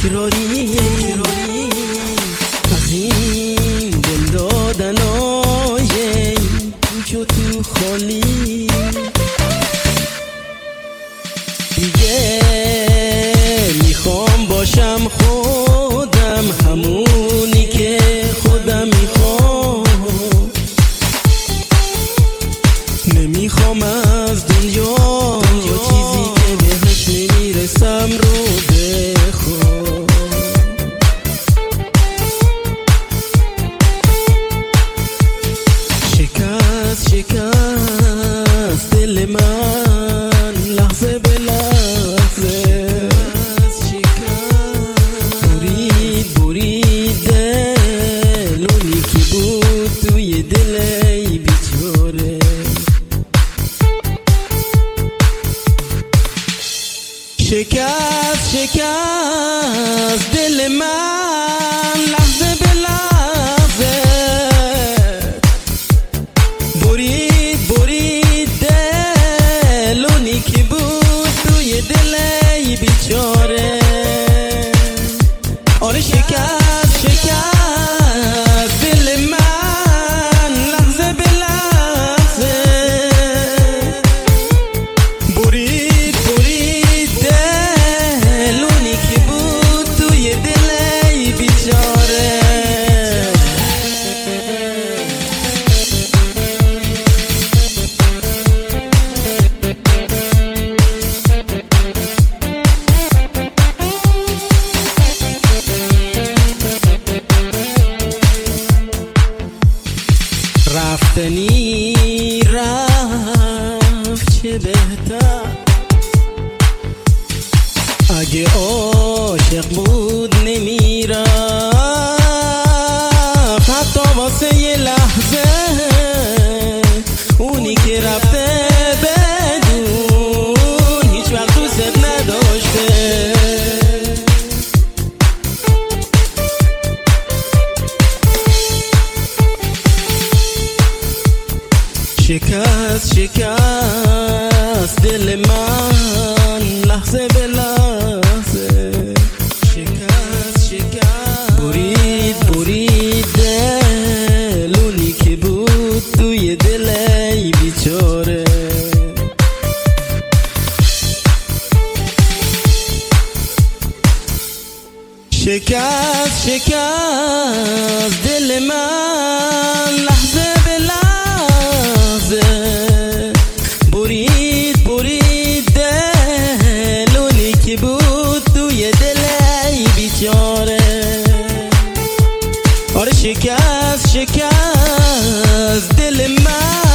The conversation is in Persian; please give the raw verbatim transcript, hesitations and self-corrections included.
تکراری از این دل دادنای جو تو خالی دیگه میخوام باشم خودم، همونی که خودم میخوام. نمیخوام از دنیا چیزی که بهش نمیرسم رو بخوام. شکست شکست دل من لحظه به لحظه، برید برید دل اونی که بود توی دل ای بیچاره. شکست شکست دل من لحظه به لحظه، برید برید دل اونی که بود توی دل ای بیچاره. آره شکست شکست دل من لحظه به لحظه، برید برید دل اونی که بود توی دل ای بیچاره. رفتنی رفت چه بهتر، اگه عاشق بود نمیرفت حتی واسه یه لحظه. اونی که رفته بدون هیچ وقت دوست نداشته. شکست شکست دل من لحظه به لحظه، شکست شکست برید برید دل اونی که بود توی دل ای بیچاره. شکست شکست دل من لحظه به لحظه، برید برید دل اونی که بود توی دل ای بیچاره. آره شکست شکست دل من